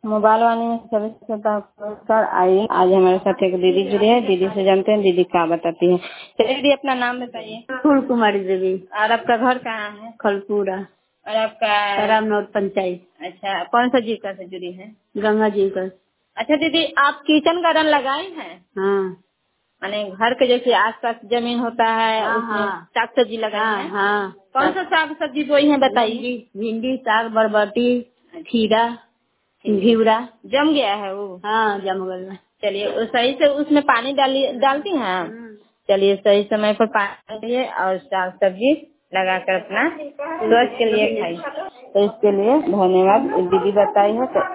Mobile वाले में service होता है सर। आइए, आज हमारे साथ एक दीदी जुड़ी है, दीदी से जानते हैं दीदी क्या बताती है। चलिए दीदी अपना नाम बताइए। फूल कुमारी देवी। और आपका घर कहाँ है? खलपुरा। और आपका रामनौर पंचायत। अच्छा, कौन सा जीविका से जुड़ी है? गंगा जी का। अच्छा दीदी, आप किचन गार्डन लगाए हैं? हाँ माने घर के जैसे आसपास जमीन होता है हाँ उसमें हाँ साग सब्जी लगाए हाँ हैं? हाँ। कौन सा साग सब्जी बोई है बताइए। भिंडी, साग, बरबटी, खीरा, घिवरा। जम गया है वो? हाँ जमगल में। चलिए, वो सही से उसमें पानी डालती हैं? चलिए, सही समय पर पानी दिए और साग सब्जी लगाकर अपना स्वास्थ्य के लिए खाइए। तो इसके लिए धन्यवाद, दीदी बताई है। तो